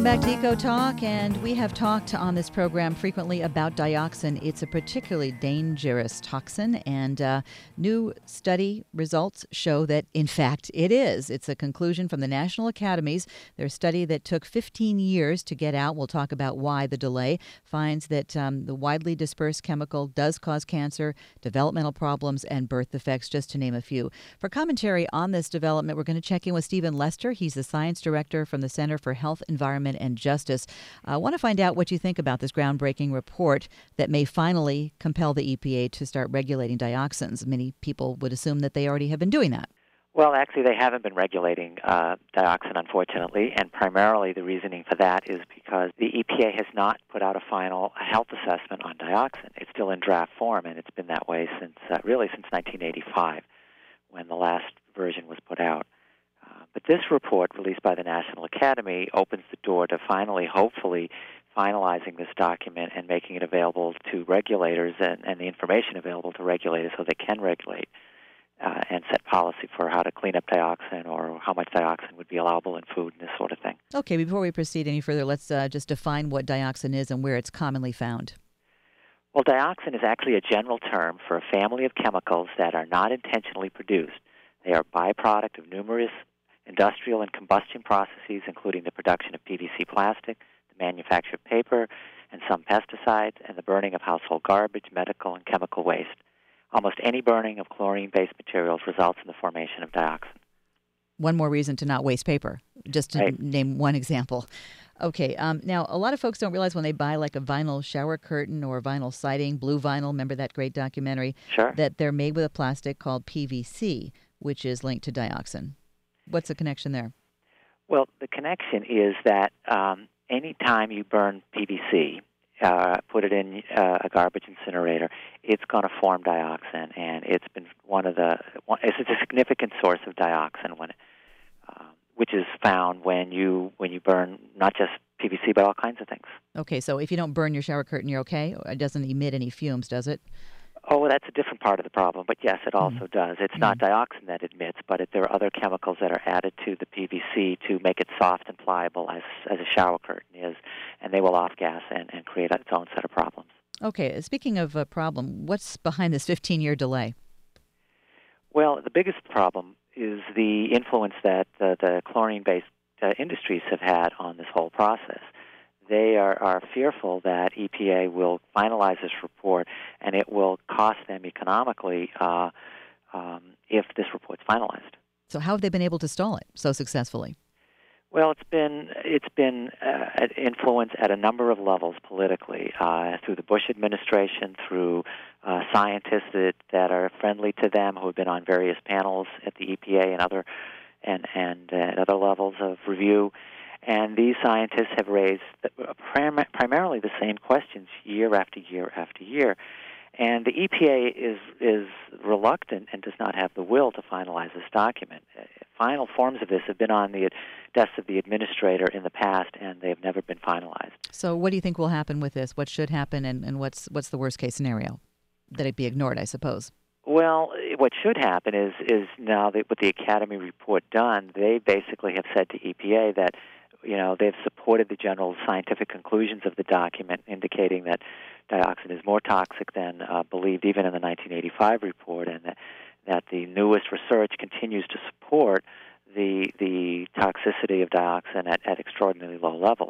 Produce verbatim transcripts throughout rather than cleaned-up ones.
back to Eco Talk, and we have talked on this program frequently about dioxin. It's a particularly dangerous toxin, and uh, new study results show that, in fact, it is. It's a conclusion from the National Academies. Their study that took fifteen years to get out, we'll talk about why the delay, finds that um, the widely dispersed chemical does cause cancer, developmental problems, and birth defects, just to name a few. For commentary on this development, we're going to check in with Stephen Lester. He's the science director from the Center for Health, Environment, and Justice. I uh, want to find out what you think about this groundbreaking report that may finally compel the E P A to start regulating dioxins. Many people would assume that they already have been doing that. Well, actually, they haven't been regulating uh, dioxin, unfortunately, and primarily the reasoning for that is because the E P A has not put out a final health assessment on dioxin. It's still in draft form, and it's been that way since uh, really since nineteen eighty-five, when the last version was put out. Uh, but this report, released by the National Academy, opens the door to finally, hopefully, finalizing this document and making it available to regulators and, and the information available to regulators so they can regulate uh, and set policy for how to clean up dioxin or how much dioxin would be allowable in food and this sort of thing. Okay, before we proceed any further, let's uh, just define what dioxin is and where it's commonly found. Well, dioxin is actually a general term for a family of chemicals that are not intentionally produced. They are a byproduct of numerous industrial and combustion processes, including the production of P V C plastic, the manufacture of paper, and some pesticides, and the burning of household garbage, medical, and chemical waste. Almost any burning of chlorine-based materials results in the formation of dioxin. One more reason to not waste paper, just to right. name one example. Okay, um, now a lot of folks don't realize when they buy like a vinyl shower curtain or vinyl siding, blue vinyl, remember that great documentary? Sure. That they're made with a plastic called P V C, which is linked to dioxin. What's the connection there? Well, the connection is that um, any time you burn P V C, uh, put it in uh, a garbage incinerator, it's going to form dioxin, and it's been one of the one, it's a significant source of dioxin when, uh, which is found when you when you burn not just P V C but all kinds of things. Okay, so if you don't burn your shower curtain, you're okay. It doesn't emit any fumes, does it? Oh, well, that's a different part of the problem, but yes, it also mm. does. It's mm. not dioxin that emits, but it, there are other chemicals that are added to the P V C to make it soft and pliable as as a shower curtain is, and they will off-gas and, and create its own set of problems. Okay, speaking of a problem, what's behind this fifteen-year delay? Well, the biggest problem is the influence that uh, the chlorine-based uh, industries have had on this whole process. They are, are fearful that E P A will finalize this report and it will cost them economically uh, um, if this report's finalized. So how have they been able to stall it so successfully? Well, it's been it's been uh, influence at a number of levels politically, uh, through the Bush administration, through uh, scientists that, that are friendly to them who have been on various panels at the E P A and other and and uh, at other levels of review. And these scientists have raised prim- primarily the same questions year after year after year. And the E P A is is reluctant and does not have the will to finalize this document. Uh, final forms of this have been on the desk of the administrator in the past, and they have never been finalized. So what do you think will happen with this? What should happen, and, and what's what's the worst-case scenario? That it be ignored, I suppose. Well, what should happen is, is now that with the Academy report done, they basically have said to E P A that You know, they've supported the general scientific conclusions of the document, indicating that dioxin is more toxic than uh, believed even in the nineteen eighty-five report, and that, that the newest research continues to support the the toxicity of dioxin at, at extraordinarily low levels.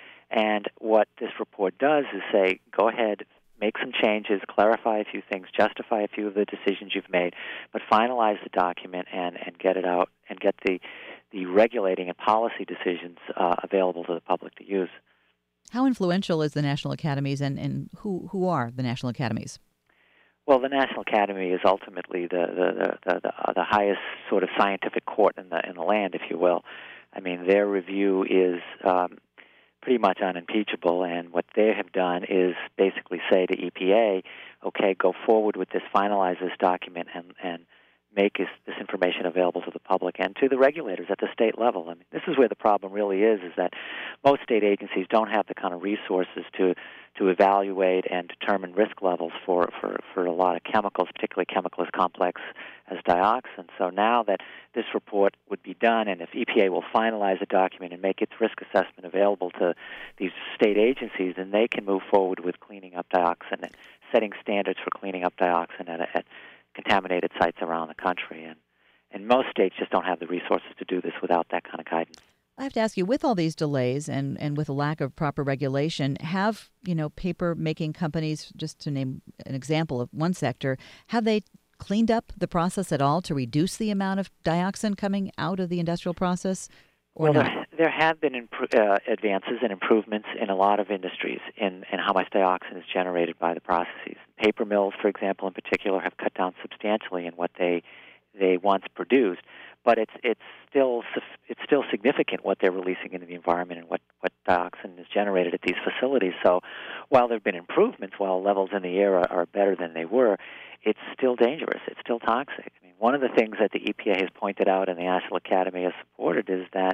And what this report does is say, go ahead, make some changes, clarify a few things, justify a few of the decisions you've made, but finalize the document and, and get it out and get the the regulating and policy decisions uh, available to the public to use. How influential is the National Academies, and, and who who are the National Academies? Well, the National Academy is ultimately the the, the, the, the highest sort of scientific court in the in the land, if you will. I mean, their review is um, pretty much unimpeachable, and what they have done is basically say to E P A, okay, go forward with this, finalize this document, and, and make this, this information available to the public and to the regulators at the state level. I mean, this is where the problem really is, is that most state agencies don't have the kind of resources to to evaluate and determine risk levels for, for, for a lot of chemicals, particularly chemicals as complex as dioxin. So now that this report would be done, and if E P A will finalize the document and make its risk assessment available to these state agencies, then they can move forward with cleaning up dioxin and setting standards for cleaning up dioxin at, at contaminated sites around the country. And, and most states just don't have the resources to do this without that kind of guidance. I have to ask you, with all these delays and, and with a lack of proper regulation, have, you know, paper-making companies, just to name an example of one sector, have they cleaned up the process at all to reduce the amount of dioxin coming out of the industrial process? Or well, not? there, there have been impro- uh, advances and improvements in a lot of industries in, in how much dioxin is generated by the processes. Paper mills, for example, in particular, have cut down substantially in what they they once produced. But it's it's still it's still significant what they're releasing into the environment and what, what dioxin is generated at these facilities. So while there have been improvements, while levels in the air are, are better than they were, it's still dangerous. It's still toxic. I mean, one of the things that the E P A has pointed out and the National Academy has supported is that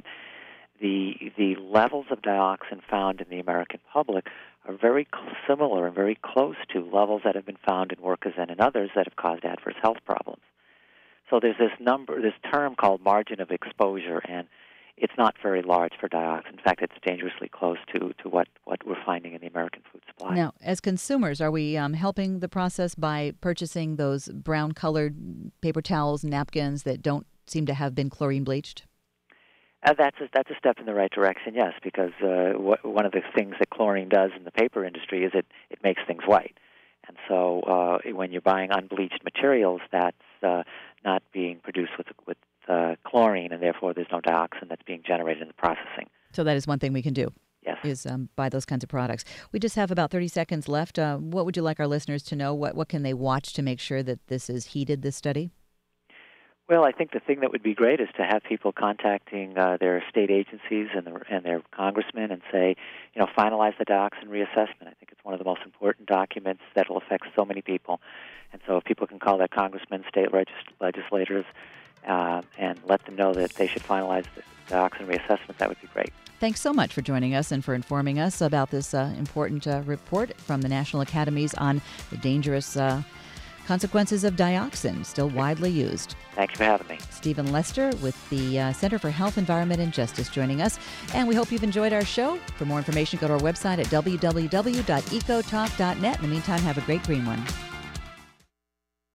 the the levels of dioxin found in the American public are very cl- similar and very close to levels that have been found in workers and in others that have caused adverse health problems. So there's this number, this term called margin of exposure, and it's not very large for dioxin. In fact, it's dangerously close to, to what, what we're finding in the American food supply. Now, as consumers, are we um, helping the process by purchasing those brown-colored paper towels, napkins that don't seem to have been chlorine bleached? Uh, that's a, that's a step in the right direction, yes, because uh, wh- one of the things that chlorine does in the paper industry is it, it makes things white. And so uh, when you're buying unbleached materials, that's uh, not being produced with with uh, chlorine, and therefore there's no dioxin that's being generated in the processing. So that is one thing we can do. Yes. Is um, buy those kinds of products. We just have about thirty seconds left. Uh, what would you like our listeners to know? What what can they watch to make sure that this is heeded, this study? Well, I think the thing that would be great is to have people contacting uh, their state agencies and, the, and their congressmen and say, you know, finalize the dioxin reassessment. I think it's one of the most important documents that will affect so many people. And so if people can call their congressmen, state legis- legislators, uh, and let them know that they should finalize the dioxin reassessment, that would be great. Thanks so much for joining us and for informing us about this uh, important uh, report from the National Academies on the dangerous uh, consequences of dioxin, still widely used. Thank you for having me. Stephen Lester with the uh, Center for Health, Environment, and Justice joining us. And we hope you've enjoyed our show. For more information, go to our website at w w w dot ecotalk dot net. In the meantime, have a great green one.